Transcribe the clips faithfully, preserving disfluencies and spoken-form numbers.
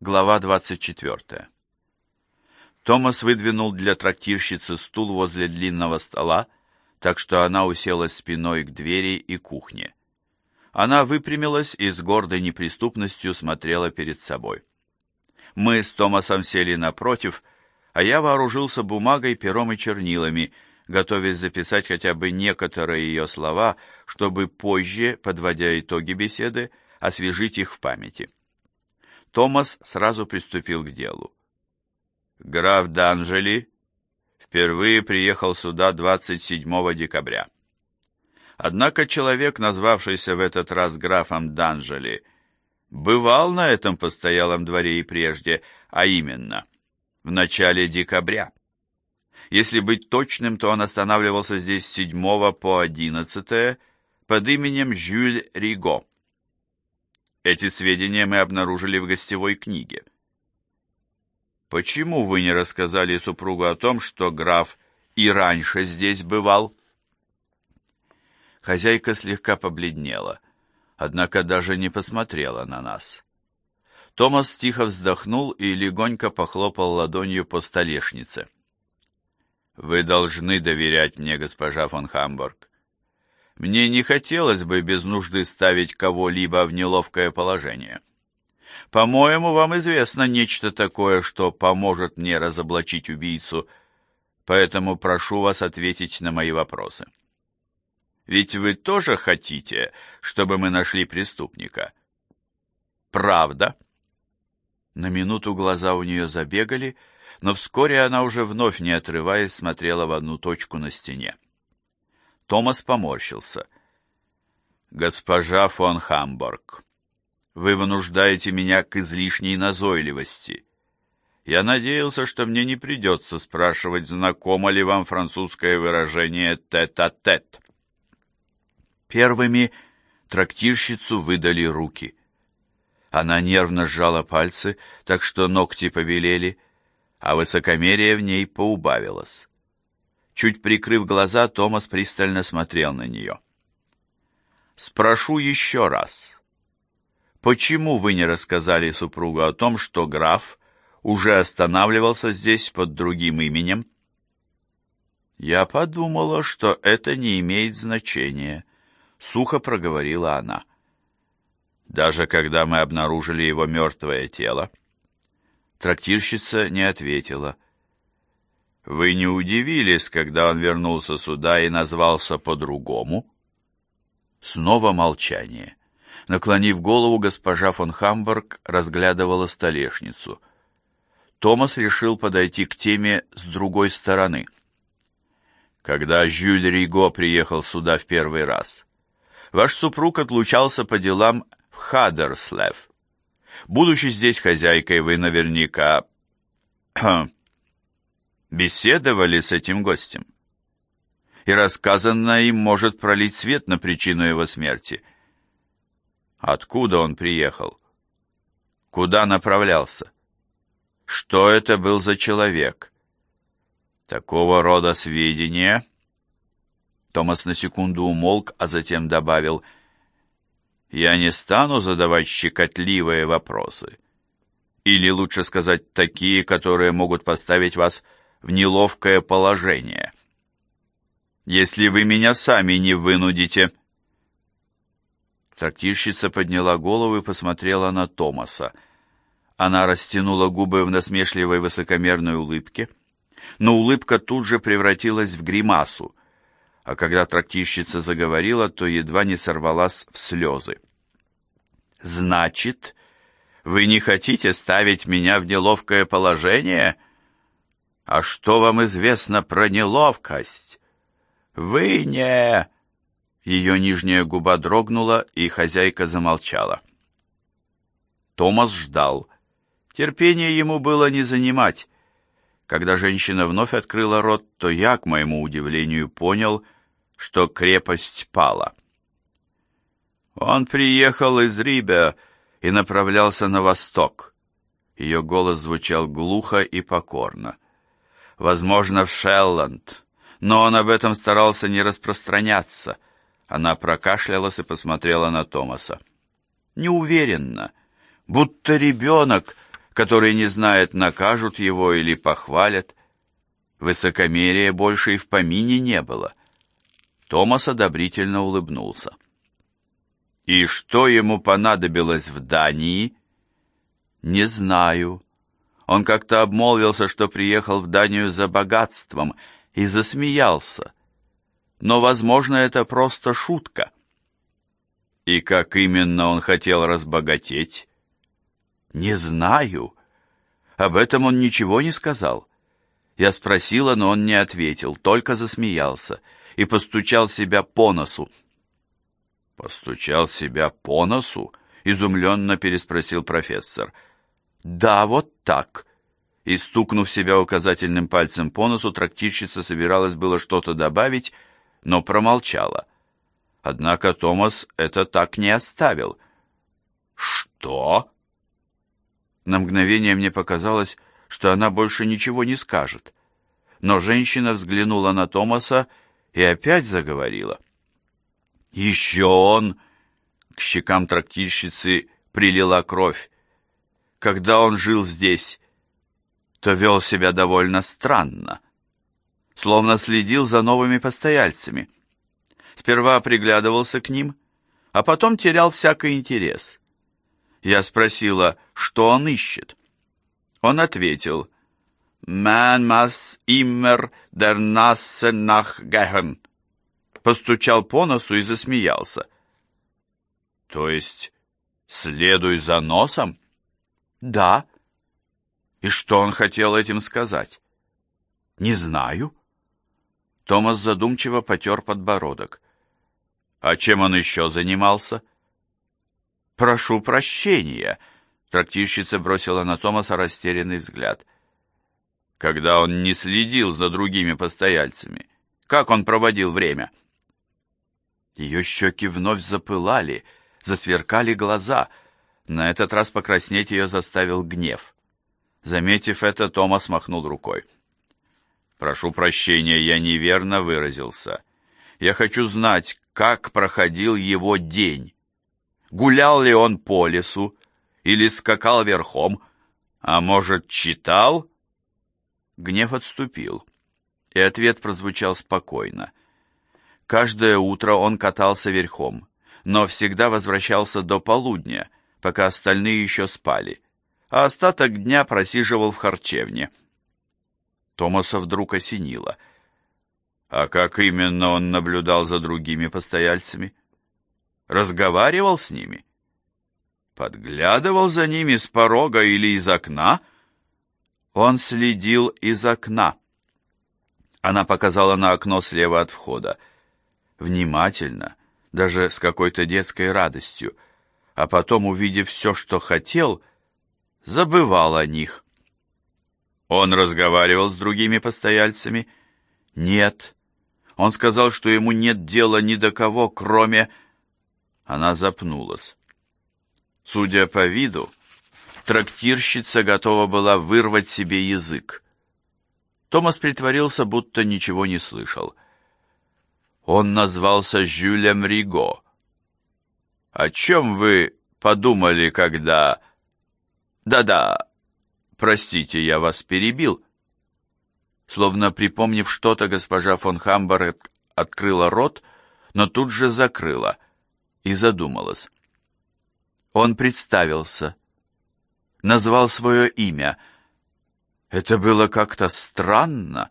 Глава двадцать четвёртая. Томас выдвинул для трактирщицы стул возле длинного стола, так что она уселась спиной к двери и кухне. Она выпрямилась и с гордой неприступностью смотрела перед собой. Мы с Томасом сели напротив, а я вооружился бумагой, пером и чернилами, готовясь записать хотя бы некоторые ее слова, чтобы позже, подводя итоги беседы, освежить их в памяти. Томас сразу приступил к делу. Граф Данжели впервые приехал сюда двадцать седьмого декабря. Однако человек, назвавшийся в этот раз графом Данжели, бывал на этом постоялом дворе и прежде, а именно в начале декабря. Если быть точным, то он останавливался здесь с седьмого по одиннадцатое под именем Жюль Риго. Эти сведения мы обнаружили в гостевой книге. Почему вы не рассказали супругу о том, что граф и раньше здесь бывал? Хозяйка слегка побледнела, однако даже не посмотрела на нас. Томас тихо вздохнул и легонько похлопал ладонью по столешнице. «Вы должны доверять мне, госпожа фон Хамбург. Мне не хотелось бы без нужды ставить кого-либо в неловкое положение. По-моему, вам известно нечто такое, что поможет мне разоблачить убийцу, поэтому прошу вас ответить на мои вопросы. Ведь вы тоже хотите, чтобы мы нашли преступника? Правда?» На минуту глаза у нее забегали, но вскоре она уже вновь, не отрываясь, смотрела в одну точку на стене. Томас поморщился. «Госпожа фон Хамбург, вы вынуждаете меня к излишней назойливости. Я надеялся, что мне не придется спрашивать, знакомо ли вам французское выражение «тет-а-тет». Первыми трактирщицу выдали руки. Она нервно сжала пальцы, так что ногти побелели, а высокомерие в ней поубавилось. Чуть прикрыв глаза, Томас пристально смотрел на нее. «Спрошу еще раз. Почему вы не рассказали супругу о том, что граф уже останавливался здесь под другим именем?» «Я подумала, что это не имеет значения», — сухо проговорила она. «Даже когда мы обнаружили его мертвое тело?» Трактирщица не ответила. «Вы не удивились, когда он вернулся сюда и назвался по-другому?» Снова молчание. Наклонив голову, госпожа фон Хамбург разглядывала столешницу. Томас решил подойти к теме с другой стороны. «Когда Жюль Риго приехал сюда в первый раз, ваш супруг отлучался по делам в Хаддерслев. Будучи здесь хозяйкой, вы наверняка беседовали с этим гостем. И рассказанное им может пролить свет на причину его смерти. Откуда он приехал? Куда направлялся? Что это был за человек? Такого рода сведения...» Томас на секунду умолк, а затем добавил: «Я не стану задавать щекотливые вопросы. Или, лучше сказать, такие, которые могут поставить вас в неловкое положение. Если вы меня сами не вынудите...» Трактирщица подняла голову и посмотрела на Томаса. Она растянула губы в насмешливой высокомерной улыбке, но улыбка тут же превратилась в гримасу, а когда трактирщица заговорила, то едва не сорвалась в слезы. «Значит, вы не хотите ставить меня в неловкое положение? А что вам известно про неловкость? Вы не...» Ее нижняя губа дрогнула, и хозяйка замолчала. Томас ждал. Терпение ему было не занимать. Когда женщина вновь открыла рот, то я, к моему удивлению, понял, что крепость пала. «Он приехал из Рибе и направлялся на восток». Ее голос звучал глухо и покорно. «Возможно, в Шелланд, но он об этом старался не распространяться». Она прокашлялась и посмотрела на Томаса. Неуверенно, будто ребенок, который не знает, накажут его или похвалят. Высокомерия больше и в помине не было. Томас одобрительно улыбнулся. И что ему понадобилось в Дании? Не знаю. Он как-то обмолвился, что приехал в Данию за богатством, и засмеялся. Но, возможно, это просто шутка. И как именно он хотел разбогатеть? Не знаю. Об этом он ничего не сказал. Я спросила, но он не ответил, только засмеялся и постучал себя по носу. «Постучал себя по носу?» — изумленно переспросил профессор. «Да, вот так». И, стукнув себя указательным пальцем по носу, трактирщица собиралась было что-то добавить, но промолчала. Однако Томас это так не оставил. «Что?» На мгновение мне показалось, что она больше ничего не скажет. Но женщина взглянула на Томаса и опять заговорила. «Еще он...» К щекам трактирщицы прилила кровь. «Когда он жил здесь, то вел себя довольно странно, словно следил за новыми постояльцами. Сперва приглядывался к ним, а потом терял всякий интерес. Я спросила, что он ищет. Он ответил: «Man muss immer der Nase nachgehen». Постучал по носу и засмеялся. «То есть следуй за носом?» «Да». «И что он хотел этим сказать?» «Не знаю». Томас задумчиво потер подбородок. «А чем он еще занимался?» «Прошу прощения», — трактирщица бросила на Томаса растерянный взгляд. «Когда он не следил за другими постояльцами, как он проводил время?» Ее щеки вновь запылали, засверкали глаза. На этот раз покраснеть ее заставил гнев. Заметив это, Томас махнул рукой. «Прошу прощения, я неверно выразился. Я хочу знать, как проходил его день. Гулял ли он по лесу или скакал верхом, а может, читал?» Гнев отступил, и ответ прозвучал спокойно. Каждое утро он катался верхом, но всегда возвращался до полудня, пока остальные еще спали, а остаток дня просиживал в харчевне. Томаса вдруг осенило. А как именно он наблюдал за другими постояльцами? Разговаривал с ними? Подглядывал за ними с порога или из окна? Он следил из окна. Она показала на окно слева от входа. Внимательно, даже с какой-то детской радостью, а потом, увидев все, что хотел, забывал о них. Он разговаривал с другими постояльцами? Нет. Он сказал, что ему нет дела ни до кого, кроме... Она запнулась. Судя по виду, трактирщица готова была вырвать себе язык. Томас притворился, будто ничего не слышал. Он назвался Жюлем Риго. О чем вы подумали, когда... Да-да, простите, я вас перебил. Словно припомнив что-то, госпожа фон Хамберг открыла рот, но тут же закрыла и задумалась. Он представился, назвал свое имя. Это было как-то странно.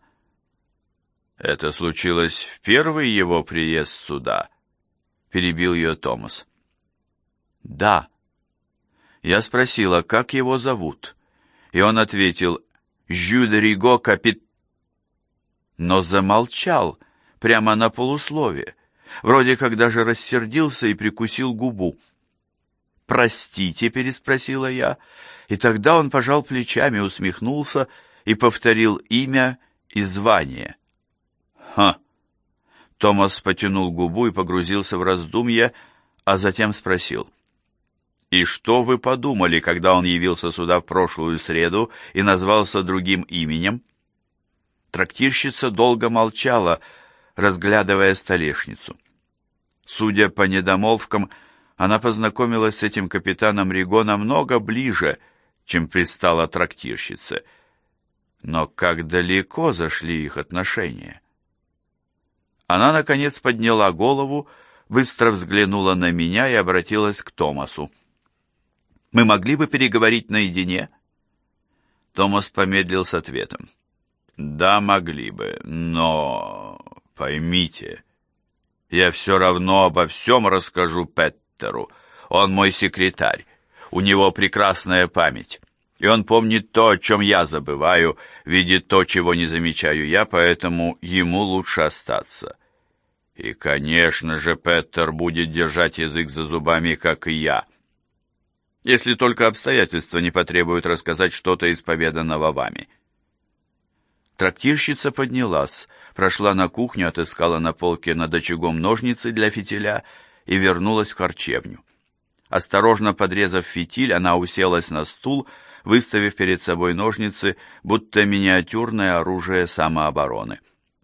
«Это случилось в первый его приезд сюда», — перебил ее Томас. «Да». Я спросила, как его зовут, и он ответил «Жюль Риго Капит...» Но замолчал прямо на полусловие, вроде как даже рассердился и прикусил губу. «Простите», — переспросила я, и тогда он пожал плечами, усмехнулся и повторил имя и звание. «Ха!» Томас потянул губу и погрузился в раздумья, а затем спросил. «И что вы подумали, когда он явился сюда в прошлую среду и назвался другим именем?» Трактирщица долго молчала, разглядывая столешницу. Судя по недомолвкам, она познакомилась с этим капитаном Риго намного ближе, чем пристала трактирщице. Но как далеко зашли их отношения? Она, наконец, подняла голову, быстро взглянула на меня и обратилась к Томасу. «Мы могли бы переговорить наедине?» Томас помедлил с ответом. «Да, могли бы, но поймите, я все равно обо всем расскажу Петтеру. Он мой секретарь, у него прекрасная память, и он помнит то, о чем я забываю, видит то, чего не замечаю я, поэтому ему лучше остаться. И, конечно же, Петтер будет держать язык за зубами, как и я, если только обстоятельства не потребуют рассказать что-то из поведанного вами». Трактирщица поднялась, прошла на кухню, отыскала на полке над очагом ножницы для фитиля и вернулась в харчевню. Осторожно подрезав фитиль, она уселась на стул, выставив перед собой ножницы, будто миниатюрное оружие самообороны.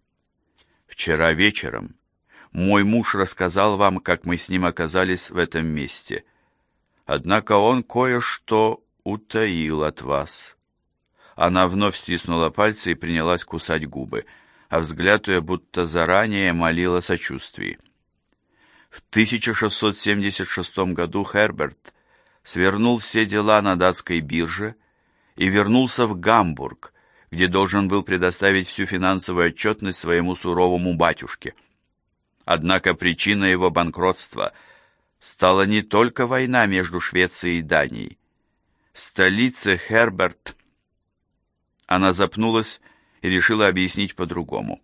«Вчера вечером мой муж рассказал вам, как мы с ним оказались в этом месте. Однако он кое-что утаил от вас». Она вновь стиснула пальцы и принялась кусать губы, а взгляд ее будто заранее молил о сочувствии. В тысяча шестьсот семьдесят шестом году Херберт свернул все дела на датской бирже и вернулся в Гамбург, где должен был предоставить всю финансовую отчетность своему суровому батюшке. Однако причиной его банкротства стала не только война между Швецией и Данией. В столице Херберт... Она запнулась и решила объяснить по-другому.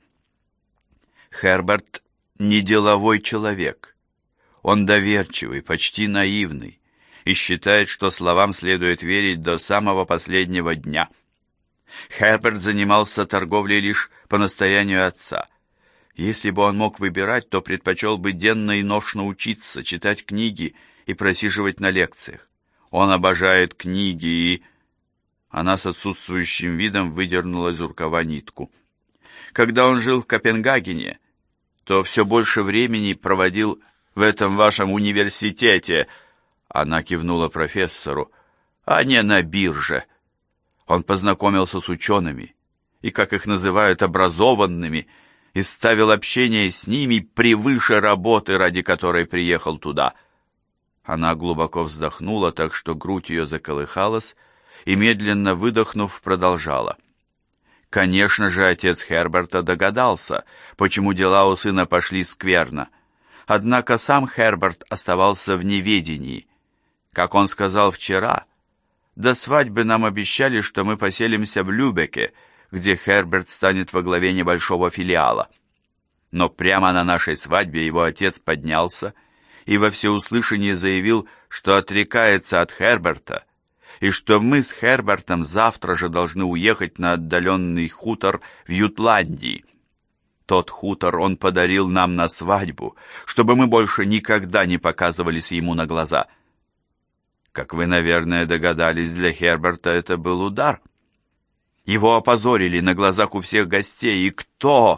Херберт не деловой человек. Он доверчивый, почти наивный, и считает, что словам следует верить до самого последнего дня. Херберт занимался торговлей лишь по настоянию отца. Если бы он мог выбирать, то предпочел бы денно и ношно учиться, читать книги и просиживать на лекциях. Он обожает книги и... Она с отсутствующим видом выдернула из рукава нитку. Когда он жил в Копенгагене, то все больше времени проводил в этом вашем университете, она кивнула профессору, а не на бирже. Он познакомился с учеными и, как их называют, образованными, и ставил общение с ними превыше работы, ради которой приехал туда. Она глубоко вздохнула, так что грудь ее заколыхалась, и, медленно выдохнув, продолжала. Конечно же, отец Херберта догадался, почему дела у сына пошли скверно. Однако сам Херберт оставался в неведении. Как он сказал вчера, до свадьбы нам обещали, что мы поселимся в Любеке, где Херберт станет во главе небольшого филиала. Но прямо на нашей свадьбе его отец поднялся и во всеуслышание заявил, что отрекается от Херберта, и что мы с Хербертом завтра же должны уехать на отдаленный хутор в Ютландии. Тот хутор он подарил нам на свадьбу, чтобы мы больше никогда не показывались ему на глаза. Как вы, наверное, догадались, для Херберта это был удар. Его опозорили на глазах у всех гостей. И кто?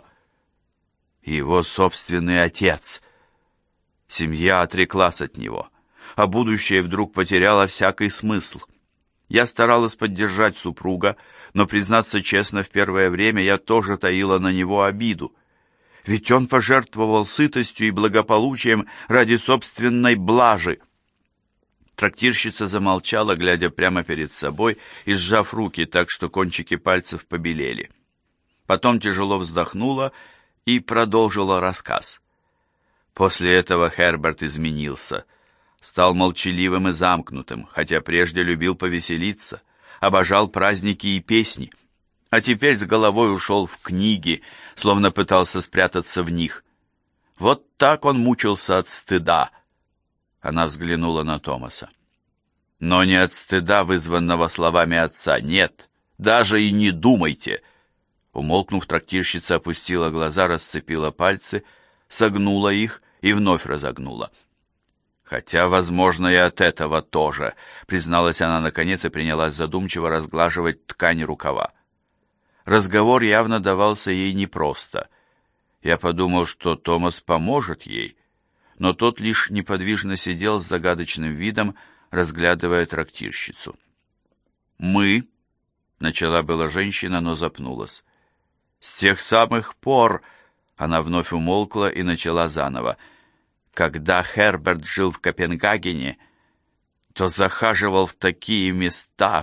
Его собственный отец. Семья отреклась от него, а будущее вдруг потеряло всякий смысл. Я старалась поддержать супруга, но, признаться честно, в первое время я тоже таила на него обиду. Ведь он пожертвовал сытостью и благополучием ради собственной блажи. Трактирщица замолчала, глядя прямо перед собой и сжав руки так, что кончики пальцев побелели. Потом тяжело вздохнула и продолжила рассказ. После этого Херберт изменился. Стал молчаливым и замкнутым, хотя прежде любил повеселиться, обожал праздники и песни, а теперь с головой ушел в книги, словно пытался спрятаться в них. Вот так он мучился от стыда. Она взглянула на Томаса. Но не от стыда, вызванного словами отца, нет, даже и не думайте. Умолкнув, трактирщица опустила глаза, расцепила пальцы, согнула их и вновь разогнула. «Хотя, возможно, и от этого тоже», — призналась она наконец и принялась задумчиво разглаживать ткань рукава. Разговор явно давался ей непросто. Я подумал, что Томас поможет ей, но тот лишь неподвижно сидел с загадочным видом, разглядывая трактирщицу. Мы, начала была женщина, но запнулась. С тех самых пор, она вновь умолкла и начала заново. Когда Херберт жил в Копенгагене, то захаживал в такие места,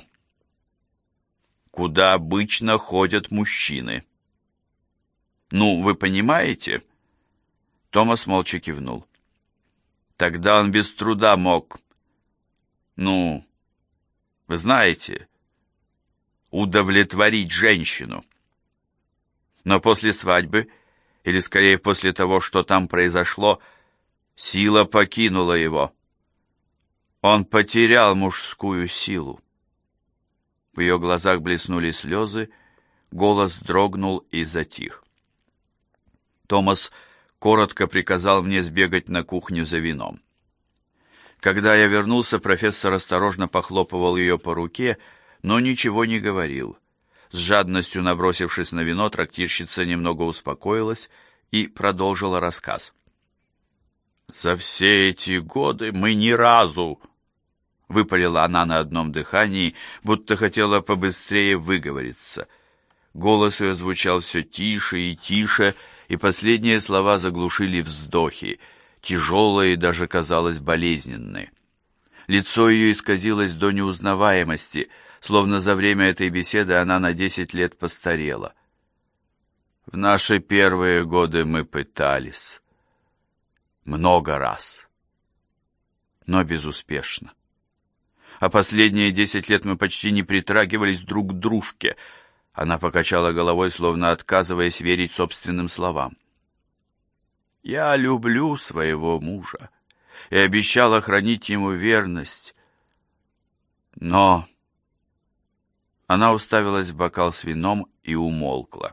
куда обычно ходят мужчины. Ну, вы понимаете? Томас молча кивнул. Тогда он без труда мог, ну, вы знаете, удовлетворить женщину. Но после свадьбы, или скорее после того, что там произошло, сила покинула его. Он потерял мужскую силу. В ее глазах блеснули слезы, голос дрогнул и затих. Томас коротко приказал мне сбегать на кухню за вином. Когда я вернулся, профессор осторожно похлопывал ее по руке, но ничего не говорил. С жадностью набросившись на вино, трактирщица немного успокоилась и продолжила рассказ. «За все эти годы мы ни разу...» — выпалила она на одном дыхании, будто хотела побыстрее выговориться. Голос ее звучал все тише и тише, и последние слова заглушили вздохи, тяжелые и даже, казалось, болезненные. Лицо ее исказилось до неузнаваемости, словно за время этой беседы она на десять лет постарела. В наши первые годы мы пытались. Много раз. Но безуспешно. А последние десять лет мы почти не притрагивались друг к дружке. Она покачала головой, словно отказываясь верить собственным словам. Я люблю своего мужа и обещала хранить ему верность. Но... Она уставилась в бокал с вином и умолкла.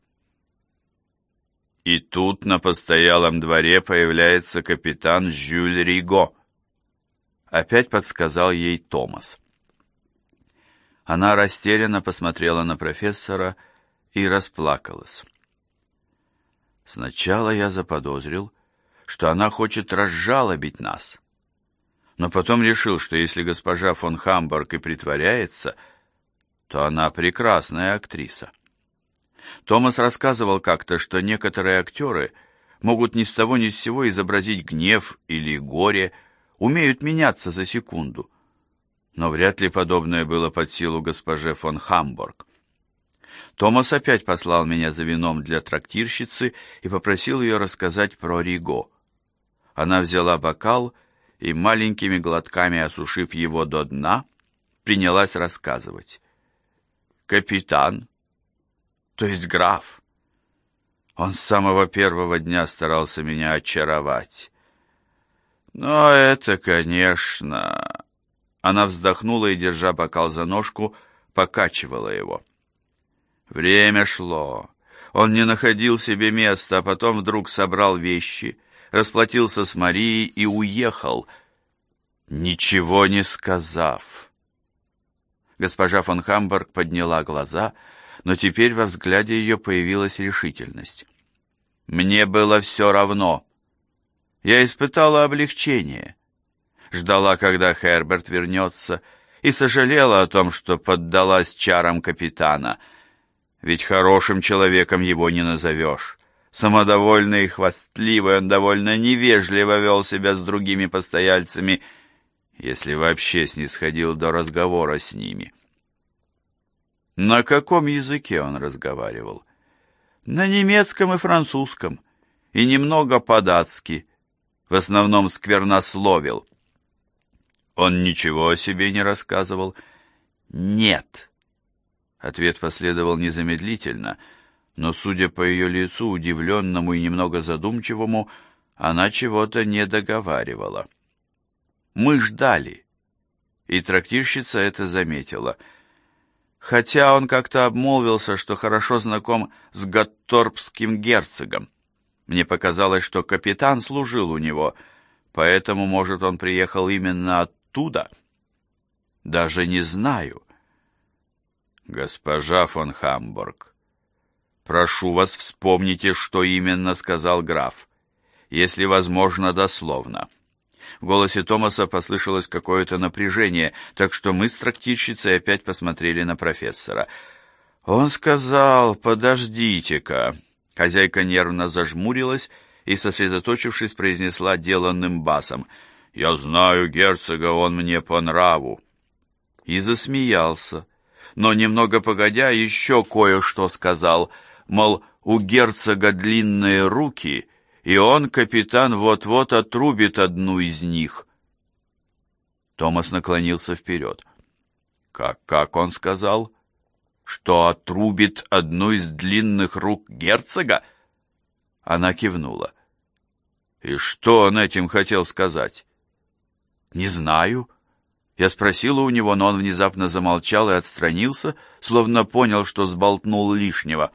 И тут на постоялом дворе появляется капитан Жюль Риго. Опять подсказал ей Томас. Она растерянно посмотрела на профессора и расплакалась. Сначала я заподозрил, что она хочет разжалобить нас, но потом решил, что если госпожа фон Хамбург и притворяется, то она прекрасная актриса. Томас рассказывал как-то, что некоторые актеры могут ни с того ни с сего изобразить гнев или горе, умеют меняться за секунду. Но вряд ли подобное было под силу госпоже фон Хамбург. Томас опять послал меня за вином для трактирщицы и попросил ее рассказать про Риго. Она взяла бокал и, маленькими глотками осушив его до дна, принялась рассказывать. Капитан, то есть граф, он с самого первого дня старался меня очаровать. Но это, конечно... Она вздохнула и, держа бокал за ножку, покачивала его. Время шло. Он не находил себе места, а потом вдруг собрал вещи, расплатился с Марией и уехал, ничего не сказав. Госпожа фон Хамбург подняла глаза, но теперь во взгляде ее появилась решительность. Мне было все равно. Я испытала облегчение. Ждала, когда Херберт вернется, и сожалела о том, что поддалась чарам капитана. Ведь хорошим человеком его не назовешь. Самодовольный и хвастливый, он довольно невежливо вел себя с другими постояльцами, если вообще снисходил до разговора с ними. На каком языке он разговаривал? На немецком и французском, и немного по-датски, в основном сквернословил. Он ничего о себе не рассказывал? Нет. Ответ последовал незамедлительно, но, судя по ее лицу, удивленному и немного задумчивому, она чего-то не договаривала. Мы ждали, и трактирщица это заметила. Хотя он как-то обмолвился, что хорошо знаком с готторпским герцогом. Мне показалось, что капитан служил у него, поэтому, может, он приехал именно оттуда? Даже не знаю. Госпожа фон Хамбург, прошу вас, вспомните, что именно сказал граф, если возможно, дословно. В голосе Томаса послышалось какое-то напряжение, так что мы с трактирщицей опять посмотрели на профессора. Он сказал: «Подождите-ка». Хозяйка нервно зажмурилась и, сосредоточившись, произнесла деланным басом: «Я знаю герцога, он мне по нраву». И засмеялся, но немного погодя еще кое-что сказал, мол, у герцога длинные руки, и он, капитан, вот-вот отрубит одну из них. Томас наклонился вперед. «Как, как он сказал? Что отрубит одну из длинных рук герцога?» Она кивнула. «И что он этим хотел сказать?» «Не знаю». Я спросила у него, но он внезапно замолчал и отстранился, словно понял, что сболтнул лишнего.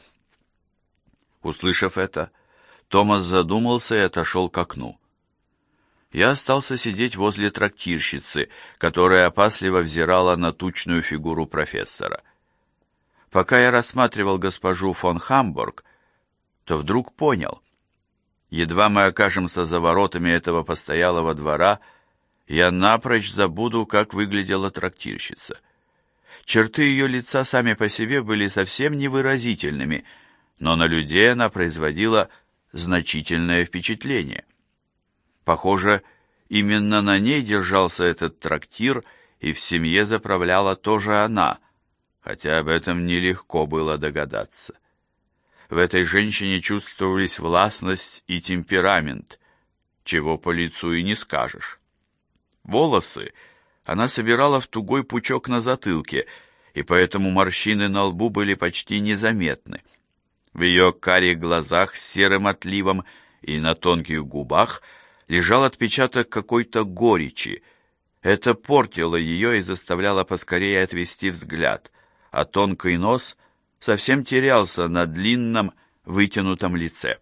Услышав это, Томас задумался и отошел к окну. Я остался сидеть возле трактирщицы, которая опасливо взирала на тучную фигуру профессора. Пока я рассматривал госпожу фон Хамбург, то вдруг понял. Едва мы окажемся за воротами этого постоялого двора, я напрочь забуду, как выглядела трактирщица. Черты ее лица сами по себе были совсем невыразительными, но на людей она производила значительное впечатление. Похоже, именно на ней держался этот трактир, и в семье заправляла тоже она, хотя об этом нелегко было догадаться. В этой женщине чувствовались властность и темперамент, чего по лицу и не скажешь. Волосы она собирала в тугой пучок на затылке, и поэтому морщины на лбу были почти незаметны. В ее карих глазах с серым отливом и на тонких губах лежал отпечаток какой-то горечи. Это портило ее и заставляло поскорее отвести взгляд, а тонкий нос совсем терялся на длинном вытянутом лице.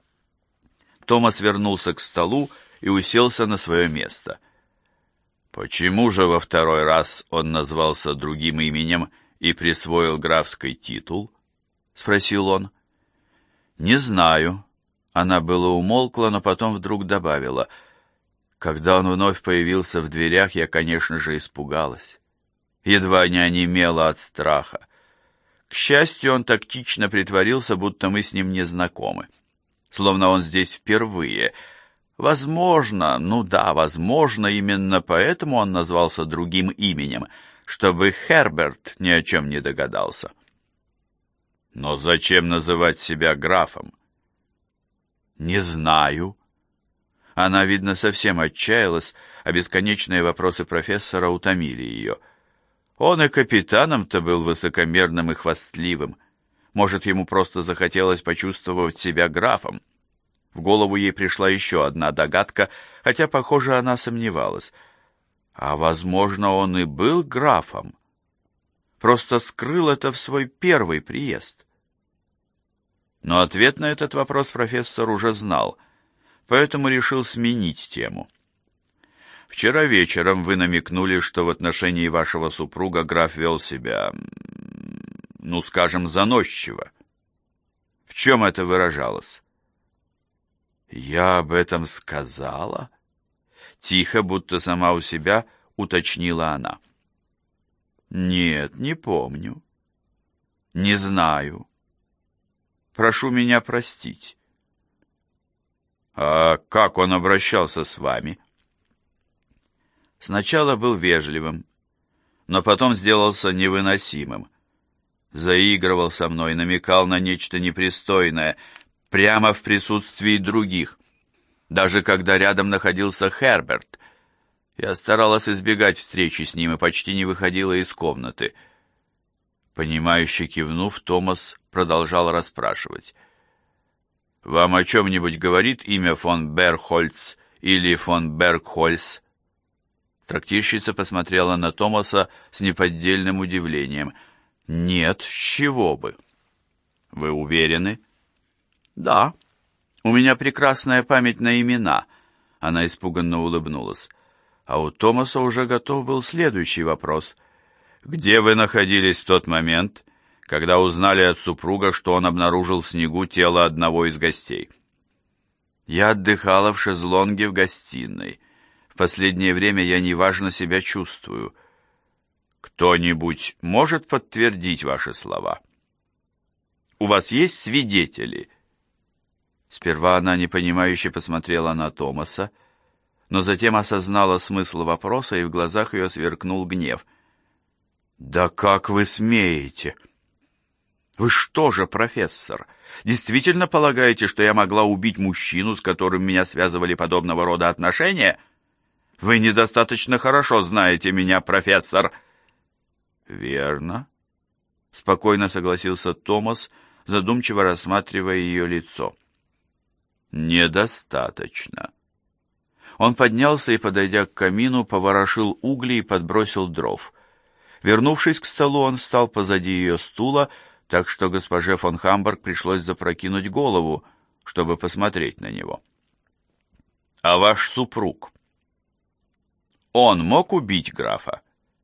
Томас вернулся к столу и уселся на свое место. «Почему же во второй раз он назвался другим именем и присвоил графский титул?» — спросил он. «Не знаю». Она была умолкла, но потом вдруг добавила: «Когда он вновь появился в дверях, я, конечно же, испугалась. Едва не онемела от страха. К счастью, он тактично притворился, будто мы с ним не знакомы. Словно он здесь впервые. Возможно, ну да, возможно, именно поэтому он назвался другим именем, чтобы Херберт ни о чем не догадался». «Но зачем называть себя графом?» «Не знаю». Она, видно, совсем отчаялась, а бесконечные вопросы профессора утомили ее. Он и капитаном-то был высокомерным и хвастливым. Может, ему просто захотелось почувствовать себя графом. В голову ей пришла еще одна догадка, хотя, похоже, она сомневалась. А, возможно, он и был графом. Просто скрыл это в свой первый приезд. Но ответ на этот вопрос профессор уже знал, поэтому решил сменить тему. «Вчера вечером вы намекнули, что в отношении вашего супруга граф вел себя, ну, скажем, заносчиво. В чем это выражалось?» «Я об этом сказала?» Тихо, будто сама у себя, уточнила она. «Нет, не помню. Не знаю. Прошу меня простить». «А как он обращался с вами?» «Сначала был вежливым, но потом сделался невыносимым. Заигрывал со мной, намекал на нечто непристойное, прямо в присутствии других. Даже когда рядом находился Херберт, я старалась избегать встречи с ним и почти не выходила из комнаты». Понимающе кивнув, Томас продолжал расспрашивать. «Вам о чем-нибудь говорит имя фон Берхольц или фон Бергхольц?» Трактирщица посмотрела на Томаса с неподдельным удивлением. «Нет, с чего бы?» «Вы уверены?» «Да. У меня прекрасная память на имена». Она испуганно улыбнулась. А у Томаса уже готов был следующий вопрос. «Где вы находились в тот момент, когда узнали от супруга, что он обнаружил в снегу тело одного из гостей?» «Я отдыхала в шезлонге в гостиной. В В последнее время я неважно себя чувствую. Кто-нибудь может подтвердить ваши слова? У вас есть свидетели?» Сперва она непонимающе посмотрела на Томаса, но затем осознала смысл вопроса, и в глазах ее сверкнул гнев. «Да как вы смеете? Вы что же, профессор, действительно полагаете, что я могла убить мужчину, с которым меня связывали подобного рода отношения? Вы недостаточно хорошо знаете меня, профессор». «Верно», — спокойно согласился Томас, задумчиво рассматривая ее лицо. «Недостаточно». Он поднялся и, подойдя к камину, поворошил угли и подбросил дров. Вернувшись к столу, он встал позади ее стула, так что госпоже фон Хамбург пришлось запрокинуть голову, чтобы посмотреть на него. «А ваш супруг? Он мог убить графа?»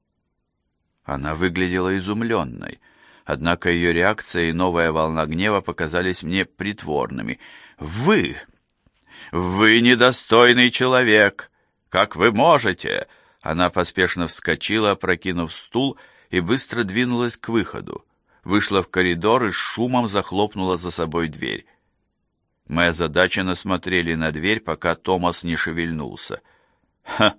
Она выглядела изумленной, однако ее реакция и новая волна гнева показались мне притворными. «Вы! Вы недостойный человек! Как вы можете?» Она поспешно вскочила, опрокинув стул, и быстро двинулась к выходу. Вышла в коридор и с шумом захлопнула за собой дверь. Мы озадаченно смотрели на дверь, пока Томас не шевельнулся. «Ха!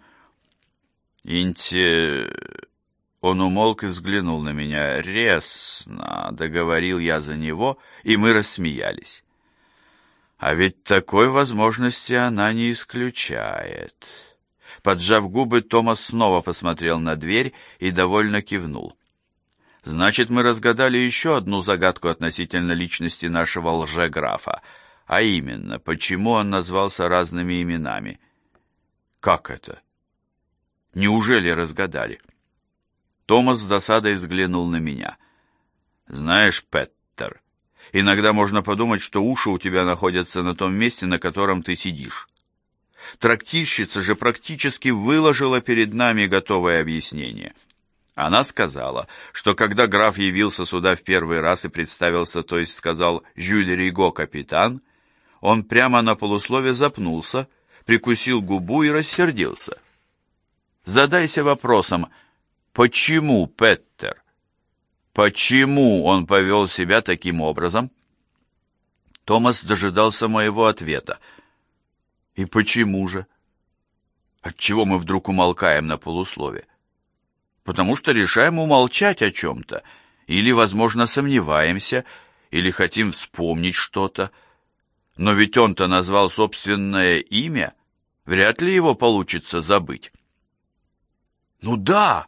Инте...» Он умолк и взглянул на меня. «Ресно!» — договорил я за него, и мы рассмеялись. А ведь такой возможности она не исключает. Поджав губы, Томас снова посмотрел на дверь и довольно кивнул. Значит, мы разгадали еще одну загадку относительно личности нашего лжеграфа, а именно, почему он назвался разными именами. Как это? Неужели разгадали? Томас с досадой взглянул на меня. «Знаешь, Петтер, иногда можно подумать, что уши у тебя находятся на том месте, на котором ты сидишь. Трактирщица же практически выложила перед нами готовое объяснение. Она сказала, что когда граф явился сюда в первый раз и представился, то есть сказал «Жюль Риго, капитан», он прямо на полуслове запнулся, прикусил губу и рассердился. Задайся вопросом, почему, Петтер? Почему он повел себя таким образом? Томас дожидался моего ответа. И почему же? Отчего мы вдруг умолкаем на полуслове? Потому что решаем умолчать о чем-то, или, возможно, сомневаемся, или хотим вспомнить что-то. Но ведь он-то назвал собственное имя, вряд ли его получится забыть. Ну да,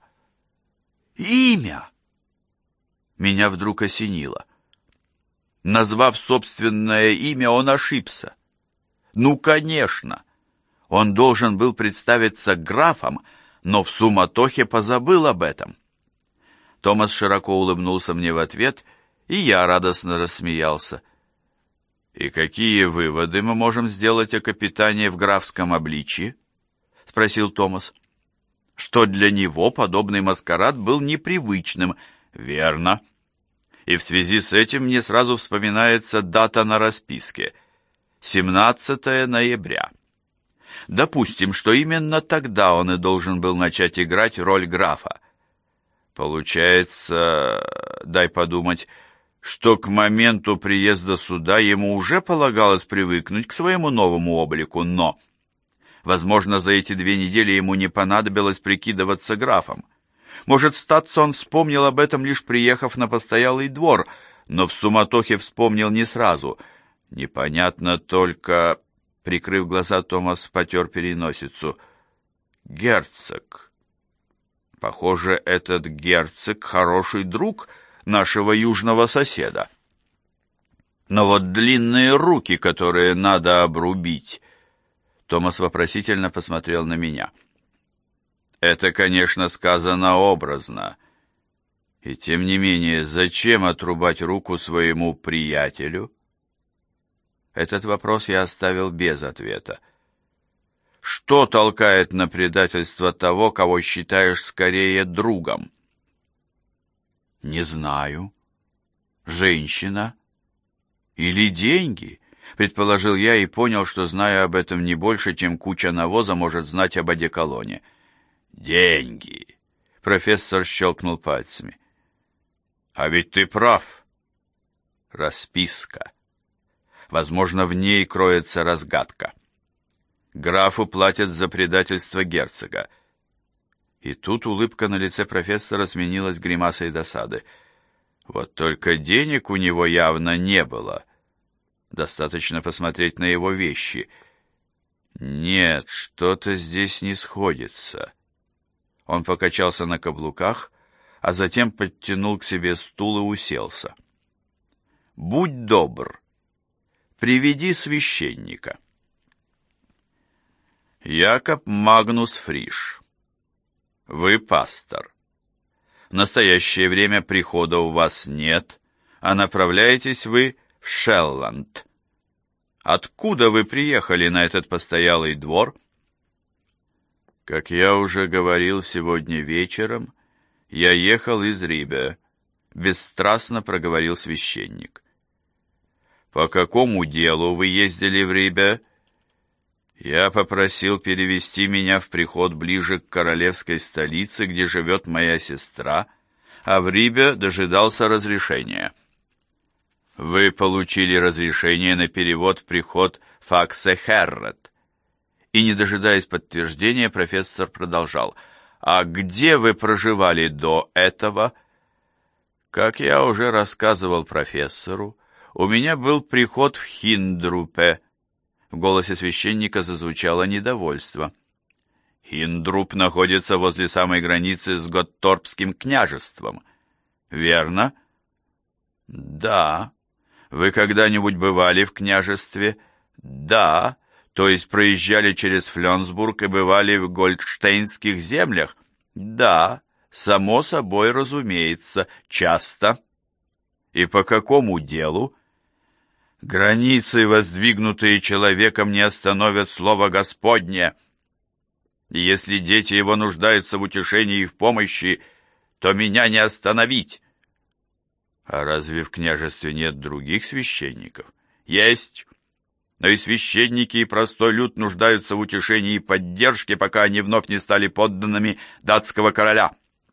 имя! Меня вдруг осенило. Назвав собственное имя, он ошибся. Ну, конечно, он должен был представиться графом, но в суматохе позабыл об этом. Томас широко улыбнулся мне в ответ, и я радостно рассмеялся. «И какие выводы мы можем сделать о капитане в графском обличье?» — спросил Томас. «Что для него подобный маскарад был непривычным». «Верно. И в связи с этим мне сразу вспоминается дата на расписке — семнадцатое ноября. Допустим, что именно тогда он и должен был начать играть роль графа. Получается, дай подумать, что к моменту приезда сюда ему уже полагалось привыкнуть к своему новому облику, но, возможно, за эти две недели ему не понадобилось прикидываться графом. Может, статься он вспомнил об этом, лишь приехав на постоялый двор, но в суматохе вспомнил не сразу. Непонятно только... Прикрыв глаза, Томас потер переносицу. «Герцог. Похоже, этот герцог — хороший друг нашего южного соседа. Но вот длинные руки, которые надо обрубить...» Томас вопросительно посмотрел на меня. «Это, конечно, сказано образно. И тем не менее, зачем отрубать руку своему приятелю?» Этот вопрос я оставил без ответа. Что толкает на предательство того, кого считаешь скорее другом? Не знаю. Женщина? Или деньги? предположил я и понял, что знаю об этом не больше, чем куча навоза может знать об одеколоне. «Деньги!» — профессор щелкнул пальцами. «А ведь ты прав. Расписка. Возможно, в ней кроется разгадка. Графу платят за предательство герцога». И тут улыбка на лице профессора сменилась гримасой досады. Вот только денег у него явно не было. Достаточно посмотреть на его вещи. Нет, что-то здесь не сходится. Он покачался на каблуках, а затем подтянул к себе стул и уселся. «Будь добр, приведи священника». «Якоб Магнус Фриш, вы пастор. В настоящее время прихода у вас нет, а направляетесь вы в Шелланд. Откуда вы приехали на этот постоялый двор?» «Как я уже говорил сегодня вечером, я ехал из Рибе», — бесстрастно проговорил священник. «По какому делу вы ездили в Рибе?» «Я попросил перевести меня в приход ближе к королевской столице, где живет моя сестра, а в Рибе дожидался разрешения». «Вы получили разрешение на перевод в приход Факсе-Херрет». И, не дожидаясь подтверждения, профессор продолжал. «А где вы проживали до этого?» «Как я уже рассказывал профессору, у меня был приход в Хиндрупе». В голосе священника зазвучало недовольство. «Хиндруп находится возле самой границы с Готторпским княжеством. Верно?» «Да». «Вы когда-нибудь бывали в княжестве?» «Да». «То есть проезжали через Фленсбург и бывали в Гольдштейнских землях?» «Да, само собой разумеется, часто». «И по какому делу?» «Границы, воздвигнутые человеком, не остановят слово Господне. И если дети его нуждаются в утешении и в помощи, то меня не остановить». «А разве в княжестве нет других священников?» «Есть. Но и священники, и простой люд нуждаются в утешении и поддержке, пока они вновь не стали подданными датского короля».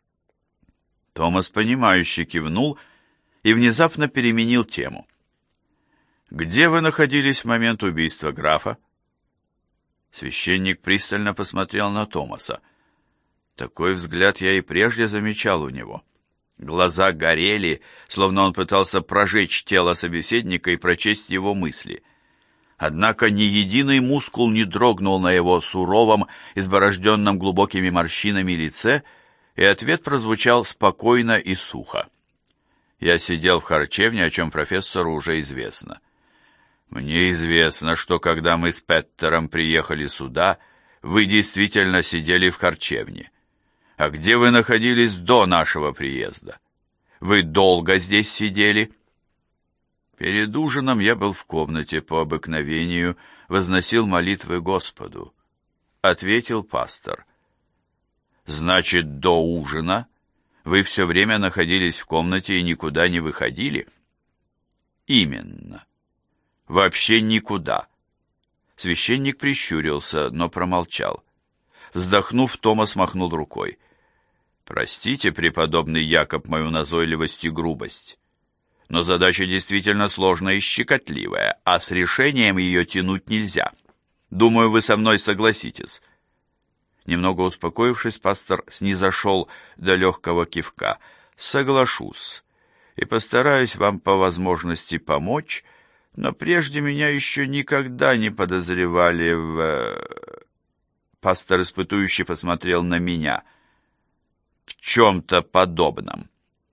Томас, понимающе кивнул и внезапно переменил тему. «Где вы находились в момент убийства графа?» Священник пристально посмотрел на Томаса. Такой взгляд я и прежде замечал у него. Глаза горели, словно он пытался прожечь тело собеседника и прочесть его мысли. Однако ни единый мускул не дрогнул на его суровом, изборожденном глубокими морщинами лице, и ответ прозвучал спокойно и сухо. Я сидел в харчевне, о чем профессору уже известно. Мне известно, что когда мы с Петтером приехали сюда, вы действительно сидели в харчевне. А где вы находились до нашего приезда? Вы долго здесь сидели?» «Перед ужином я был в комнате, по обыкновению возносил молитвы Господу», — ответил пастор. «Значит, до ужина вы все время находились в комнате и никуда не выходили?» «Именно. Вообще никуда». Священник прищурился, но промолчал. Вздохнув, Томас махнул рукой. «Простите, преподобный Якоб, мою назойливость и грубость. Но задача действительно сложная и щекотливая, а с решением ее тянуть нельзя. Думаю, вы со мной согласитесь». Немного успокоившись, пастор снизошел до легкого кивка. «Соглашусь и постараюсь вам по возможности помочь, но прежде меня еще никогда не подозревали в...» Пастор испытующе посмотрел на меня. «В чем-то подобном».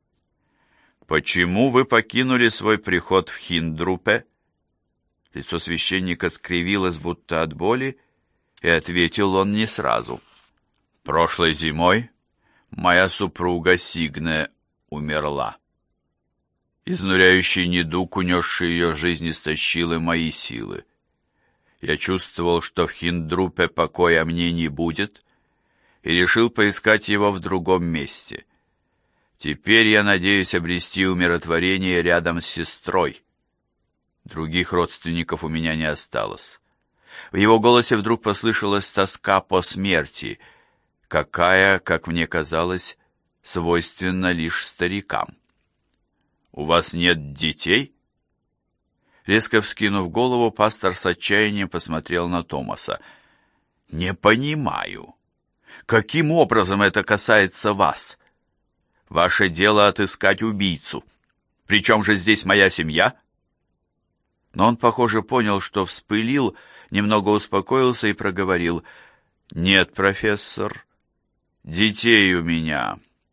«Почему вы покинули свой приход в Хиндрупе?» Лицо священника скривилось будто от боли, и ответил он не сразу. «Прошлой зимой моя супруга Сигне умерла. Изнуряющий недуг, унесший ее жизнь, истощил и мои силы. Я чувствовал, что в Хиндрупе покоя мне не будет, и решил поискать его в другом месте. Теперь я надеюсь обрести умиротворение рядом с сестрой». Других родственников у меня не осталось. В его голосе вдруг послышалась тоска по смерти, какая, как мне казалось, свойственна лишь старикам. «У вас нет детей?» Резко вскинув голову, пастор с отчаянием посмотрел на Томаса. «Не понимаю, каким образом это касается вас? Ваше дело отыскать убийцу. Причем же здесь моя семья?» Но он, похоже, понял, что вспылил, немного успокоился и проговорил: «Нет, профессор, детей у меня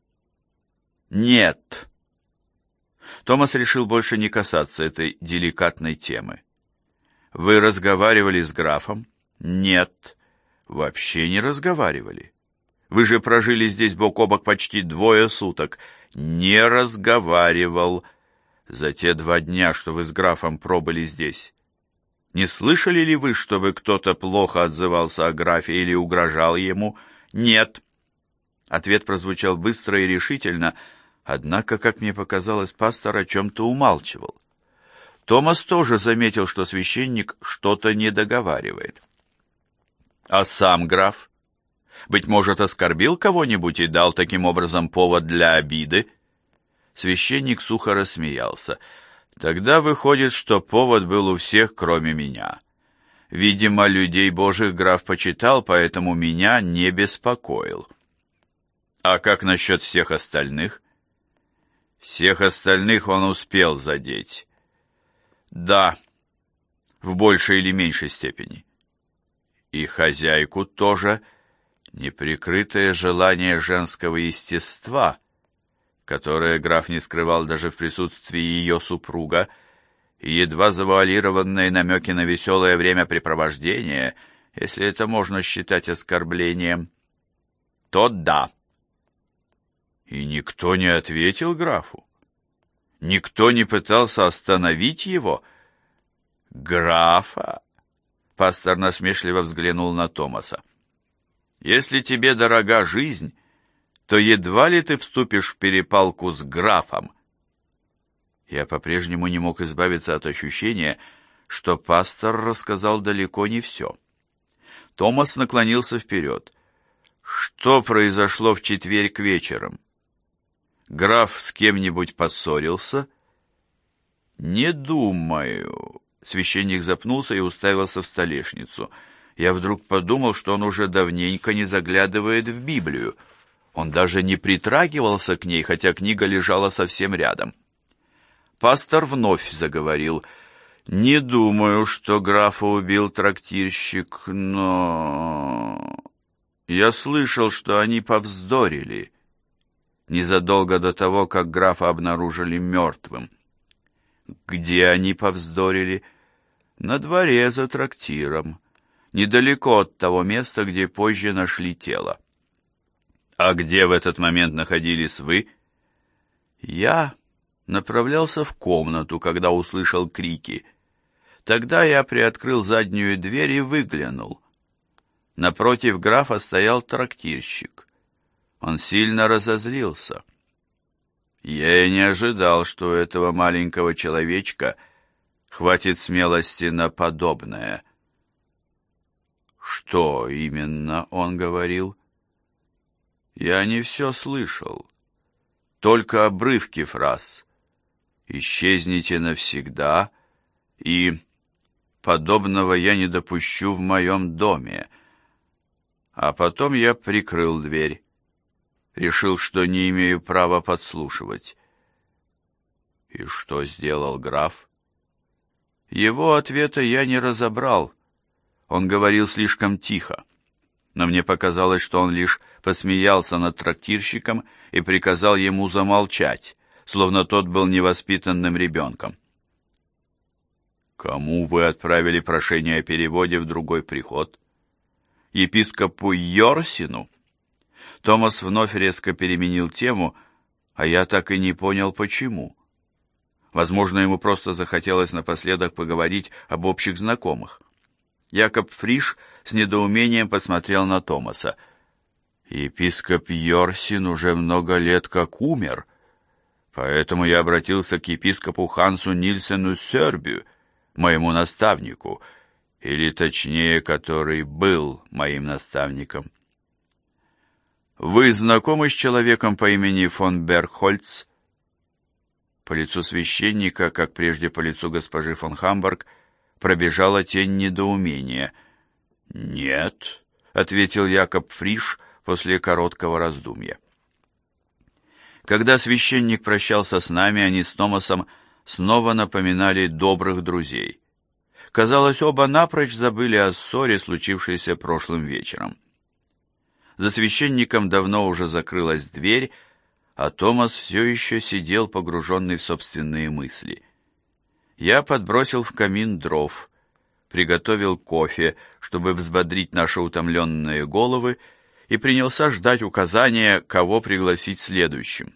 нет». Томас решил больше не касаться этой деликатной темы. «Вы разговаривали с графом?» «Нет, вообще не разговаривали. Вы же прожили здесь бок о бок почти двое суток». «Не разговаривал за те два дня, что вы с графом пробыли здесь. Не слышали ли вы, чтобы кто-то плохо отзывался о графе или угрожал ему?» «Нет». Ответ прозвучал быстро и решительно, однако, как мне показалось, пастор о чем-то умалчивал. Томас тоже заметил, что священник что-то не договаривает. «А сам граф? Быть может, оскорбил кого-нибудь и дал таким образом повод для обиды?» Священник сухо рассмеялся. «Тогда выходит, что повод был у всех, кроме меня. Видимо, людей Божьих граф почитал, поэтому меня не беспокоил». «А как насчет всех остальных?» «Всех остальных он успел задеть». «Да, в большей или меньшей степени». «И хозяйку тоже». Неприкрытое желание женского естества, которое граф не скрывал даже в присутствии ее супруга, и едва завуалированные намеки на веселое времяпрепровождение, если это можно считать оскорблением, то да». И никто не ответил графу? Никто не пытался остановить его? «Графа?» Пастор насмешливо взглянул на Томаса. «Если тебе дорога жизнь, то едва ли ты вступишь в перепалку с графом». Я по-прежнему не мог избавиться от ощущения, что пастор рассказал далеко не все. Томас наклонился вперед. «Что произошло в четверг вечером? Граф с кем-нибудь поссорился?» «Не думаю». Священник запнулся и уставился в столешницу. Я вдруг подумал, что он уже давненько не заглядывает в Библию. Он даже не притрагивался к ней, хотя книга лежала совсем рядом. Пастор вновь заговорил. «Не думаю, что графа убил трактирщик, но... я слышал, что они повздорили незадолго до того, как графа обнаружили мертвым». «Где они повздорили?» «На дворе за трактиром, недалеко от того места, где позже нашли тело». «А где в этот момент находились вы?» «Я направлялся в комнату, когда услышал крики. Тогда я приоткрыл заднюю дверь и выглянул. Напротив графа стоял трактирщик. Он сильно разозлился. Я и не ожидал, что у этого маленького человечка хватит смелости на подобное». «Что именно он говорил?» «Я не все слышал, только обрывки фраз. Исчезните навсегда, и подобного я не допущу в моем доме». А потом я прикрыл дверь. Решил, что не имею права подслушивать. И что сделал граф? Его ответа я не разобрал. Он говорил слишком тихо. Но мне показалось, что он лишь посмеялся над трактирщиком и приказал ему замолчать, словно тот был невоспитанным ребенком. «Кому вы отправили прошение о переводе в другой приход?» «Епископу Йорсину». Томас вновь резко переменил тему, а я так и не понял, почему. Возможно, ему просто захотелось напоследок поговорить об общих знакомых. Якоб Фриш с недоумением посмотрел на Томаса. «Епископ Йорсин уже много лет как умер, поэтому я обратился к епископу Хансу Нильсену Сёрбю. моему наставнику, или точнее, который был моим наставником. Вы знакомы с человеком по имени фон Бергхольц? По лицу священника, как прежде по лицу госпожи фон Хамбург, пробежала тень недоумения. «Нет», — ответил Якоб Фриш после короткого раздумья. Когда священник прощался с нами, они с Томасом снова напоминали добрых друзей. Казалось, оба напрочь забыли о ссоре, случившейся прошлым вечером. За священником давно уже закрылась дверь, а Томас все еще сидел, погруженный в собственные мысли. Я подбросил в камин дров, приготовил кофе, чтобы взбодрить наши утомленные головы, и принялся ждать указания, кого пригласить следующим.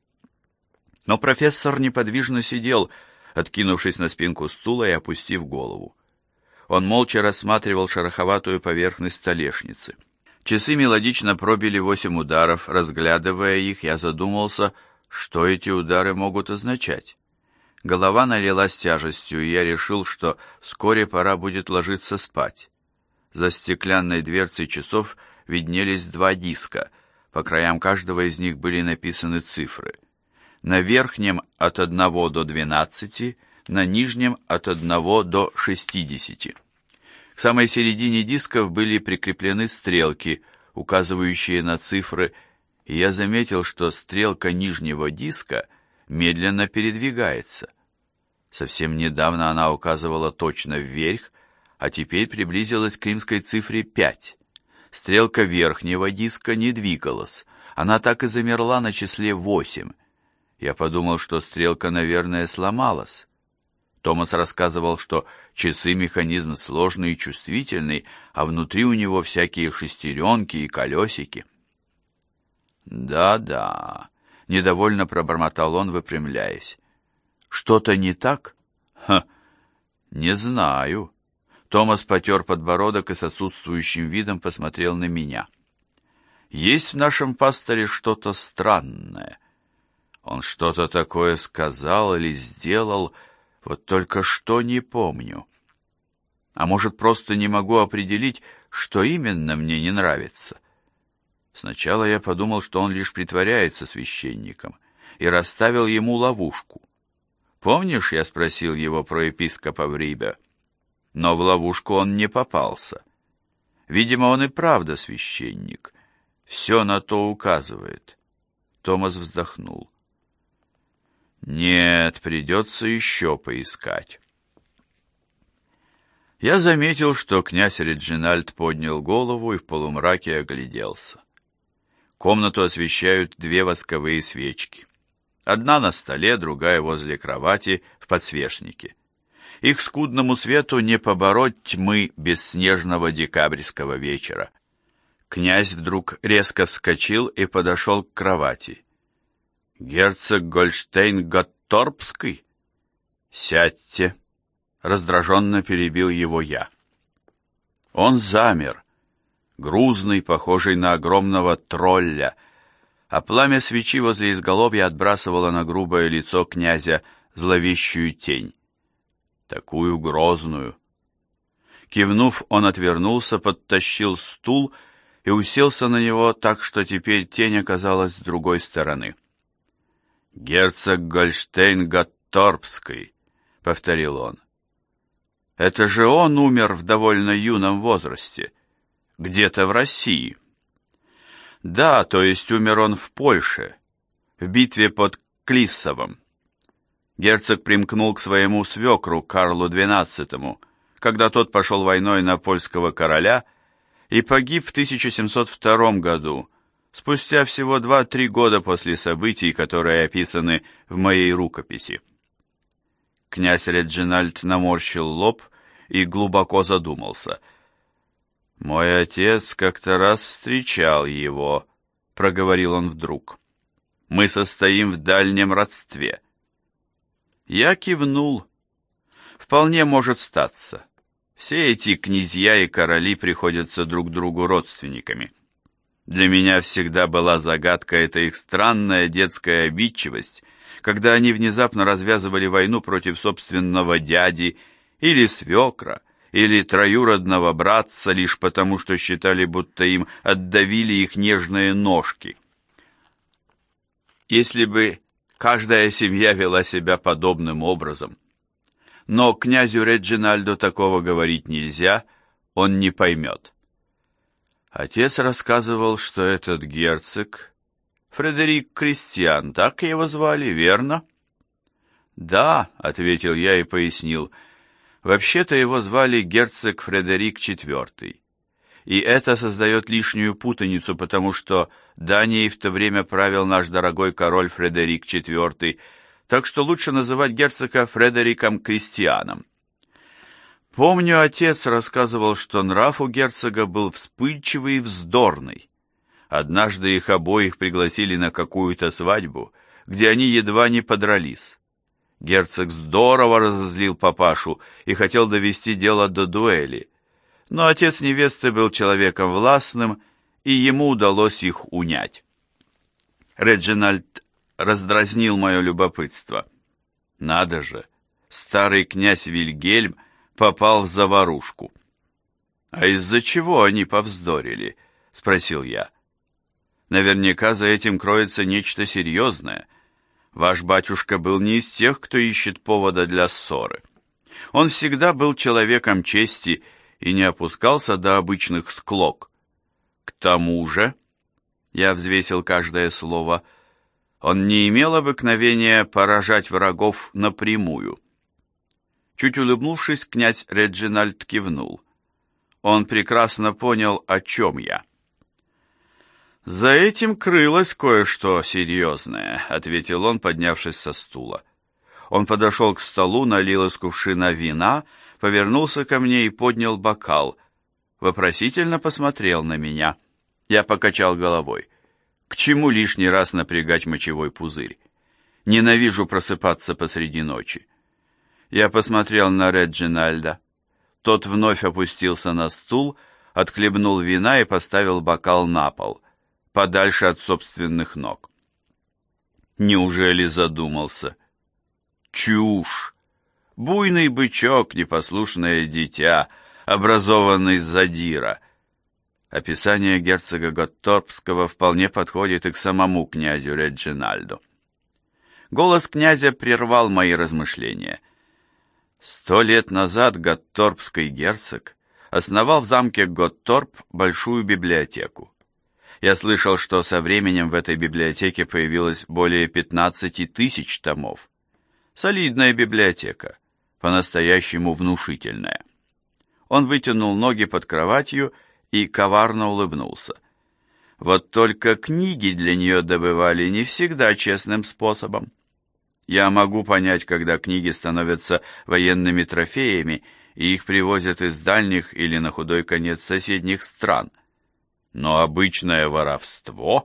Но профессор неподвижно сидел, откинувшись на спинку стула и опустив голову. Он молча рассматривал шероховатую поверхность столешницы. Часы мелодично пробили восемь ударов. Разглядывая их, я задумался, что эти удары могут означать. Голова налилась тяжестью, и я решил, что вскоре пора будет ложиться спать. За стеклянной дверцей часов виднелись два диска. По краям каждого из них были написаны цифры. На верхнем от одного до двенадцати, на нижнем от одного до шестидесяти. К самой середине дисков были прикреплены стрелки, указывающие на цифры, и я заметил, что стрелка нижнего диска медленно передвигается. Совсем недавно она указывала точно вверх, а теперь приблизилась к римской цифре пять. Стрелка верхнего диска не двигалась, она так и замерла на числе восемь. Я подумал, что стрелка, наверное, сломалась. Томас рассказывал, что часы — механизм сложный и чувствительный, а внутри у него всякие шестеренки и колесики. «Да-да», — недовольно пробормотал он, выпрямляясь. «Что-то не так?» «Ха, не знаю». Томас потер подбородок и с отсутствующим видом посмотрел на меня. «Есть в нашем пасторе что-то странное. Он что-то такое сказал или сделал, вот только что не помню. А может, просто не могу определить, что именно мне не нравится». Сначала я подумал, что он лишь притворяется священником, и расставил ему ловушку. «Помнишь, я спросил его про епископа в Рибе?» Но в ловушку он не попался. Видимо, он и правда священник. Все на то указывает. Томас вздохнул. «Нет, придется еще поискать». Я заметил, что князь Реджинальд поднял голову и в полумраке огляделся. Комнату освещают две восковые свечки. Одна на столе, другая возле кровати в подсвечнике. Их скудному свету не побороть тьмы бесснежного декабрьского вечера. Князь вдруг резко вскочил и подошел к кровати. «Герцог Гольштейн-Готторпский?» «Сядьте», — раздраженно перебил его я. Он замер, грузный, похожий на огромного тролля, а пламя свечи возле изголовья отбрасывало на грубое лицо князя зловещую тень. Такую грозную. Кивнув, он отвернулся, подтащил стул и уселся на него так, что теперь тень оказалась с другой стороны. «Герцог Гольштейн-Готторпский», — повторил он. «Это же он умер в довольно юном возрасте, где-то в России». «Да, то есть умер он в Польше, в битве под Клиссовом. Герцог примкнул к своему свекру Карлу двенадцатому, когда тот пошел войной на польского короля и погиб в тысяча семьсот втором году, спустя всего два-три года после событий, которые описаны в моей рукописи». Князь Реджинальд наморщил лоб и глубоко задумался. «Мой отец как-то раз встречал его», — проговорил он вдруг. «Мы состоим в дальнем родстве». Я кивнул. Вполне может статься. Все эти князья и короли приходятся друг другу родственниками. Для меня всегда была загадка эта их странная детская обидчивость, когда они внезапно развязывали войну против собственного дяди или свекра, или троюродного братца лишь потому, что считали, будто им отдавили их нежные ножки. Если бы каждая семья вела себя подобным образом. Но князю Реджинальду такого говорить нельзя, он не поймет. Отец рассказывал, что этот герцог, Фредерик Кристиан, так его звали, верно? Да, ответил я и пояснил. Вообще-то его звали герцог Фредерик четвёртый. И это создает лишнюю путаницу, потому что Данией в то время правил наш дорогой король Фредерик четвёртый, так что лучше называть герцога Фредериком Кристианом. Помню, отец рассказывал, что нрав у герцога был вспыльчивый и вздорный. Однажды их обоих пригласили на какую-то свадьбу, где они едва не подрались. Герцог здорово разозлил папашу и хотел довести дело до дуэли, но отец невесты был человеком властным, и ему удалось их унять. Реджинальд раздразнил мое любопытство. Надо же, старый князь Вильгельм попал в заварушку. «А из-за чего они повздорили?» — спросил я. «Наверняка за этим кроется нечто серьезное. Ваш батюшка был не из тех, кто ищет повода для ссоры. Он всегда был человеком чести и не опускался до обычных склок. К тому же, я взвесил каждое слово, он не имел обыкновения поражать врагов напрямую». Чуть улыбнувшись, князь Реджинальд кивнул. Он прекрасно понял, о чем я. «За этим крылось кое-что серьезное», — ответил он, поднявшись со стула. Он подошел к столу, налил из кувшина вина, повернулся ко мне и поднял бокал. Вопросительно посмотрел на меня. Я покачал головой. К чему лишний раз напрягать мочевой пузырь? Ненавижу просыпаться посреди ночи. Я посмотрел на Реджинальда. Тот вновь опустился на стул, отхлебнул вина и поставил бокал на пол, подальше от собственных ног. Неужели задумался? Чушь! Буйный бычок, непослушное дитя, образованный задира. Описание герцога Готторпского вполне подходит и к самому князю Реджинальду. Голос князя прервал мои размышления. Сто лет назад Готторпский герцог основал в замке Готторп большую библиотеку. Я слышал, что со временем в этой библиотеке появилось более пятнадцати тысяч томов. Солидная библиотека, по-настоящему внушительная. Он вытянул ноги под кроватью и коварно улыбнулся. Вот только книги для нее добывали не всегда честным способом. Я могу понять, когда книги становятся военными трофеями, и их привозят из дальних или, на худой конец, соседних стран. Но обычное воровство,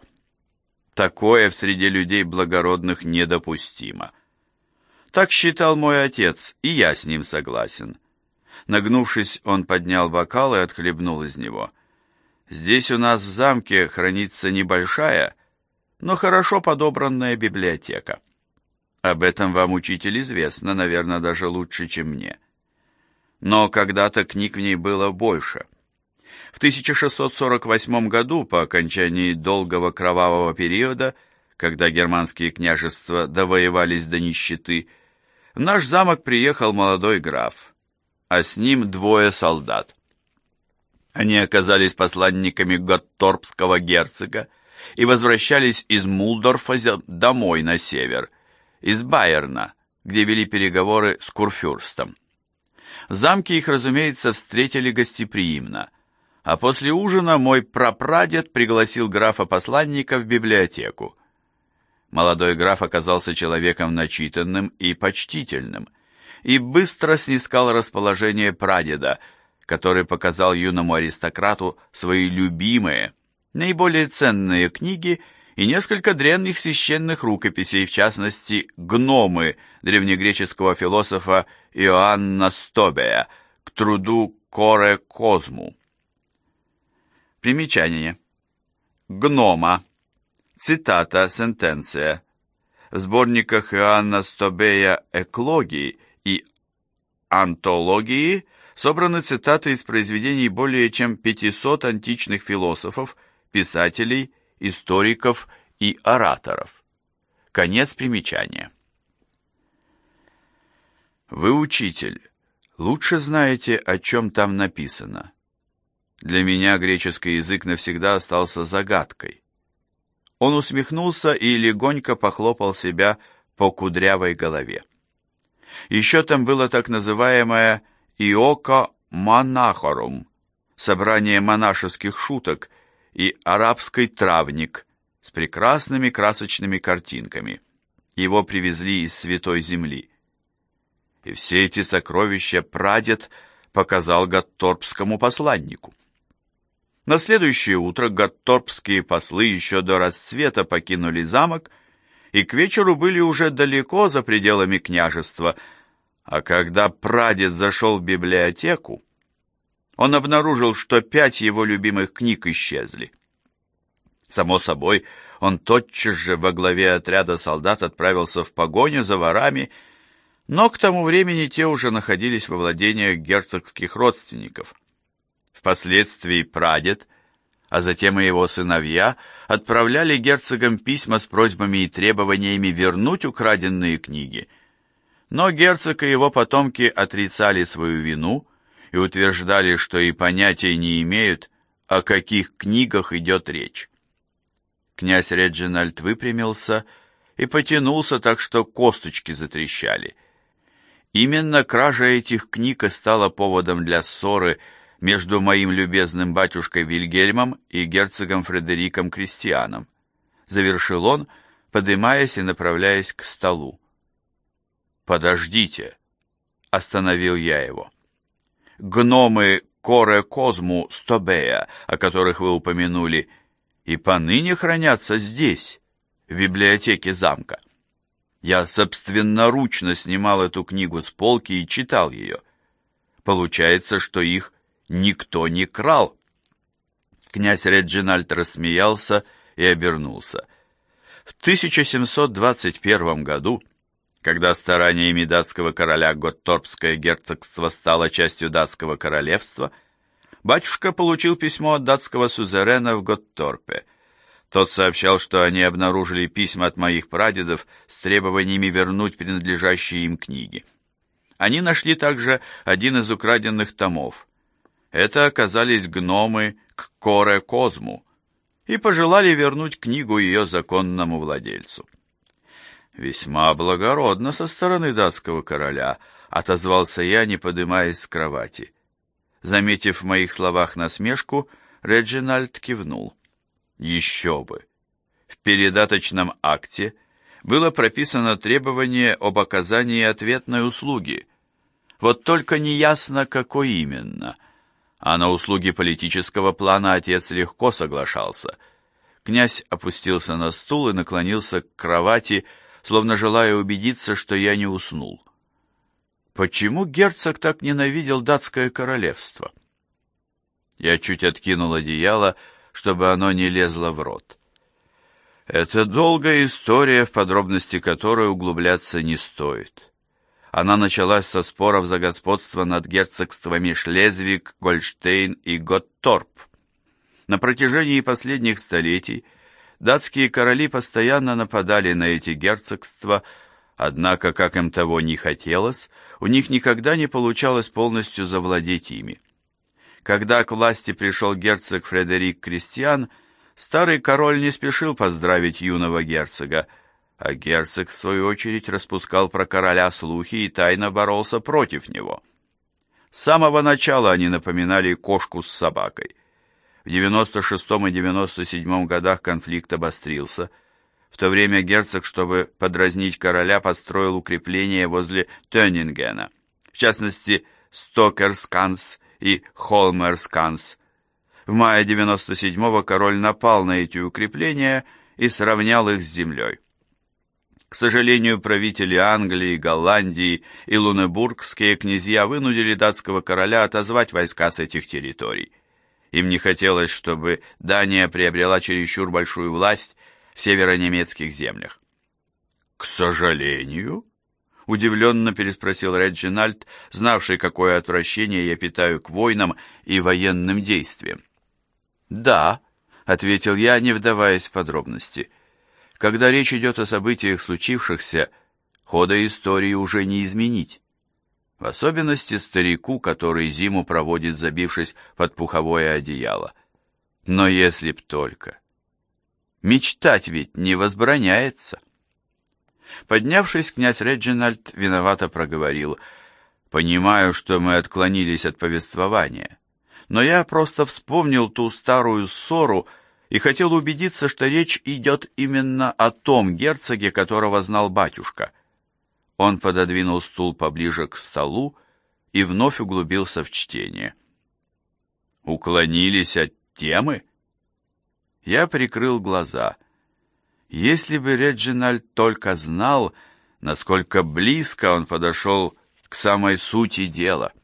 такое в среде людей благородных недопустимо. Так считал мой отец, и я с ним согласен. Нагнувшись, он поднял бокал и отхлебнул из него. Здесь у нас в замке хранится небольшая, но хорошо подобранная библиотека. Об этом вам, учитель, известно, наверное, даже лучше, чем мне. Но когда-то книг в ней было больше. В тысяча шестьсот сорок восьмом году, по окончании долгого кровавого периода, когда германские княжества довоевались до нищеты, в наш замок приехал молодой граф, а с ним двое солдат. Они оказались посланниками Готторпского герцога и возвращались из Мулдорфа домой на север, из Байерна, где вели переговоры с курфюрстом. В замке их, разумеется, встретили гостеприимно, а после ужина мой прапрадед пригласил графа-посланника в библиотеку. Молодой граф оказался человеком начитанным и почтительным, и быстро снискал расположение прадеда, который показал юному аристократу свои любимые, наиболее ценные книги и несколько древних священных рукописей, в частности, «Гномы» древнегреческого философа Иоанна Стобея к труду Коре Козму. Примечание. «Гнома». Цитата, сентенция. В сборниках Иоанна Стобея «Эклогии» и антологии собраны цитаты из произведений более чем пятисот античных философов, писателей, историков и ораторов. Конец примечания. Вы, учитель, лучше знаете, о чем там написано. Для меня греческий язык навсегда остался загадкой. Он усмехнулся и легонько похлопал себя по кудрявой голове. Еще там было так называемое «Иока монахорум» — собрание монашеских шуток, и арабский травник с прекрасными красочными картинками. Его привезли из Святой Земли. И все эти сокровища прадед показал готторпскому посланнику. На следующее утро готторпские послы еще до рассвета покинули замок и к вечеру были уже далеко за пределами княжества, а когда прадед зашел в библиотеку, он обнаружил, что пять его любимых книг исчезли. Само собой, он тотчас же во главе отряда солдат отправился в погоню за ворами, но к тому времени те уже находились во владениях герцогских родственников. Впоследствии прадед, а затем и его сыновья, отправляли герцогам письма с просьбами и требованиями вернуть украденные книги. Но герцог и его потомки отрицали свою вину и утверждали, что и понятия не имеют, о каких книгах идет речь. Князь Реджинальд выпрямился и потянулся так, что косточки затрещали. Именно кража этих книг и стала поводом для ссоры между моим любезным батюшкой Вильгельмом и герцогом Фредериком Кристианом, завершил он, подымаясь и направляясь к столу. «Подождите», — остановил я его. «Гномы Коре Козму Стобея, о которых вы упомянули, и поныне хранятся здесь, в библиотеке замка. Я собственноручно снимал эту книгу с полки и читал ее. Получается, что их никто не крал». Князь Реджинальд рассмеялся и обернулся. В тысяча семьсот двадцать первом году, когда стараниями датского короля Готторпское герцогство стало частью датского королевства, батюшка получил письмо от датского сюзерена в Готторпе. Тот сообщал, что они обнаружили письма от моих прадедов с требованиями вернуть принадлежащие им книги. Они нашли также один из украденных томов. Это оказались гномы к Коре Козму и пожелали вернуть книгу ее законному владельцу. «Весьма благородно со стороны датского короля», — отозвался я, не подымаясь с кровати. Заметив в моих словах насмешку, Реджинальд кивнул. Еще бы! В передаточном акте было прописано требование об оказании ответной услуги. Вот только неясно, какой именно. А на услуги политического плана отец легко соглашался. Князь опустился на стул и наклонился к кровати, словно желая убедиться, что я не уснул. Почему герцог так ненавидел датское королевство? Я чуть откинул одеяло, чтобы оно не лезло в рот. Это долгая история, в подробности которой углубляться не стоит. Она началась со споров за господство над герцогствами Шлезвиг, Гольштейн и Готторп. На протяжении последних столетий датские короли постоянно нападали на эти герцогства, однако, как им того не хотелось, у них никогда не получалось полностью завладеть ими. Когда к власти пришел герцог Фредерик Кристиан, старый король не спешил поздравить юного герцога, а герцог, в свою очередь, распускал про короля слухи и тайно боролся против него. С самого начала они напоминали кошку с собакой. В девяносто шестом и девяносто седьмом годах конфликт обострился. В то время герцог, чтобы подразнить короля, построил укрепления возле Тönнингена, в частности, Стокерсканс и Холмерсканс. В мае девяносто седьмого король напал на эти укрепления и сравнял их с землей. К сожалению, правители Англии, Голландии и лунебургские князья вынудили датского короля отозвать войска с этих территорий. Им не хотелось, чтобы Дания приобрела чересчур большую власть в северонемецких землях. «К сожалению?» — Удивленно переспросил Реджинальд, знавший, какое отвращение я питаю к войнам и военным действиям. «Да», — ответил я, не вдаваясь в подробности. «Когда речь идет о событиях, случившихся, хода истории уже не изменить. В особенности старику, который зиму проводит, забившись под пуховое одеяло. Но если б только... Мечтать ведь не возбраняется». Поднявшись, князь Реджинальд виновато проговорил: «Понимаю, что мы отклонились от повествования, но я просто вспомнил ту старую ссору и хотел убедиться, что речь идет именно о том герцоге, которого знал батюшка». Он пододвинул стул поближе к столу и вновь углубился в чтение. «Уклонились от темы?» Я прикрыл глаза. Если бы Реджинальд только знал, насколько близко он подошел к самой сути дела.